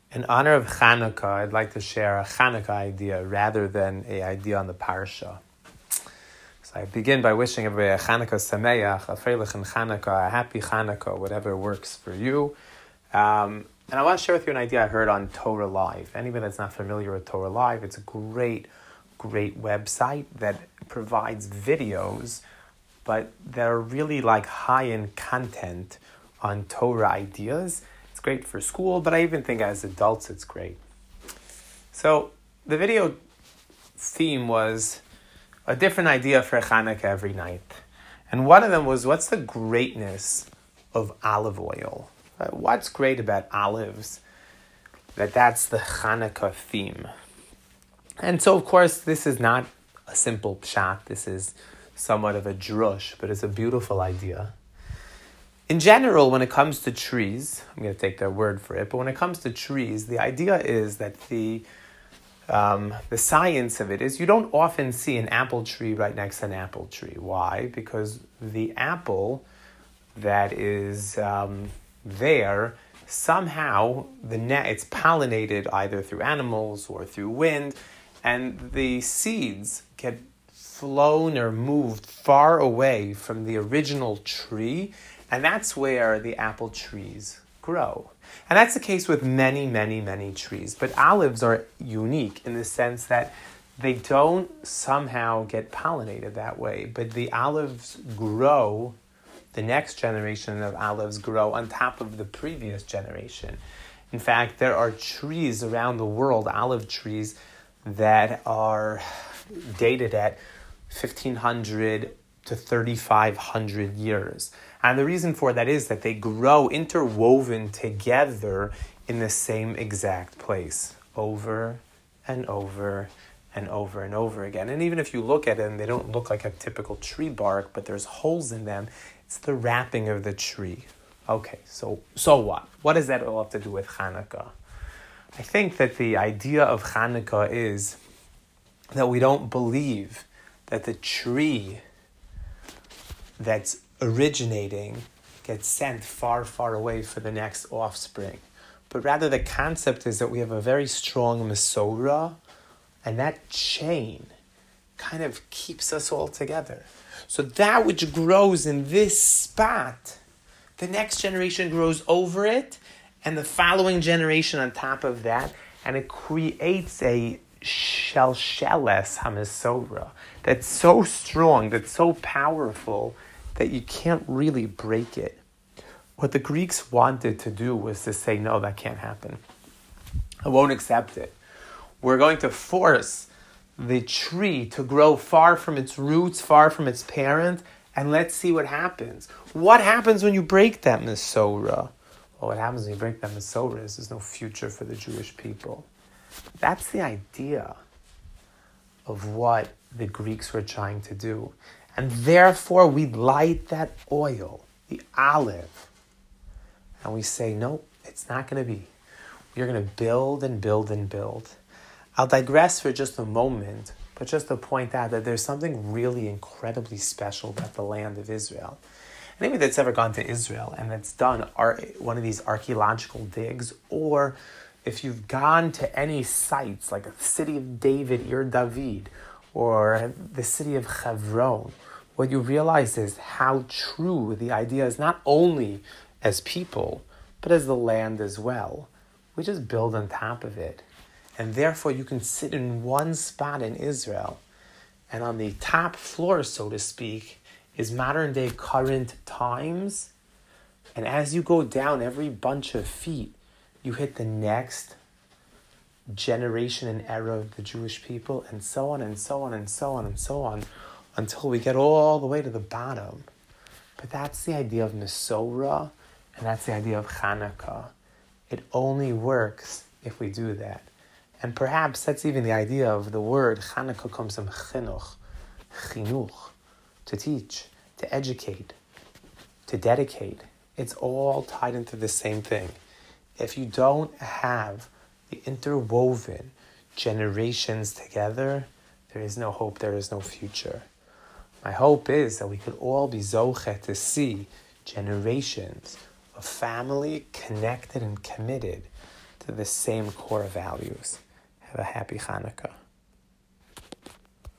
In honor of Chanukah, I'd like to share a Chanukah idea rather than an idea on the parsha. So I begin by wishing everybody a Chanukah Sameach, a Freilich and Chanukah, a happy Chanukah, whatever works for you. And I want to share with you an idea I heard on Torah Live. Anybody that's not familiar with Torah Live, it's a great website that provides videos, but they're really like high-end content on Torah ideas. It's great for school, but I even think as adults it's great. So the video theme was a different idea for Chanukah every night. And one of them was, what's the greatness of olive oil? What's great about olives? That's the Chanukah theme. And so, of course, this is not a simple pshat. This is somewhat of a drush, but it's a beautiful idea. In general, when it comes to trees, I'm going to take their word for it, but when it comes to trees, the idea is that the science of it is you don't often see an apple tree right next to an apple tree. Why? Because the apple that is there, somehow it's pollinated either through animals or through wind, and the seeds get flown or moved far away from the original tree, and that's where the apple trees grow. And that's the case with many, many, many trees. But olives are unique in the sense that they don't somehow get pollinated that way, but the olives grow, the next generation of olives grow on top of the previous generation. In fact, there are trees around the world, olive trees, that are dated at 1,500 to 3,500 years. And the reason for that is that they grow interwoven together in the same exact place over and over and over and over again. And even if you look at them, they don't look like a typical tree bark, but there's holes in them. It's the wrapping of the tree. Okay, so what? What does that all have to do with Chanukah? I think that the idea of Chanukah is that we don't believe that the tree that's originating gets sent far, far away for the next offspring. But rather the concept is that we have a very strong Mesorah, and that chain kind of keeps us all together. So that which grows in this spot, the next generation grows over it, and the following generation on top of that, and it creates a shelsheles hamesorah that's so strong, that's so powerful, that you can't really break it. What the Greeks wanted to do was to say, no, that can't happen. I won't accept it. We're going to force the tree to grow far from its roots, far from its parent, and let's see what happens. What happens when you break that Mesorah? Well, what happens when you break that Mesorah is there's no future for the Jewish people. That's the idea of what the Greeks were trying to do. And therefore, we light that oil, the olive, and we say, no, it's not going to be. We're going to build and build and build. I'll digress for just a moment, but just to point out that there's something really incredibly special about the land of Israel. Anybody that's ever gone to Israel and that's done one of these archaeological digs, or if you've gone to any sites like the city of David, Ir David, or the city of Hebron, what you realize is how true the idea is, not only as people, but as the land as well. We just build on top of it. And therefore you can sit in one spot in Israel, and on the top floor, so to speak, is modern day current times. And as you go down every bunch of feet, you hit the next generation and era of the Jewish people, and so on and so on and so on and so on, until we get all the way to the bottom. But that's the idea of Mesorah, and that's the idea of Chanukah. It only works if we do that. And perhaps that's even the idea of the word Chanukah comes from chinuch, to teach, to educate, to dedicate. It's all tied into the same thing. If you don't have the interwoven generations together, there is no hope, there is no future. My hope is that we could all be zoche to see generations of family connected and committed to the same core values. Have a happy Hanukkah.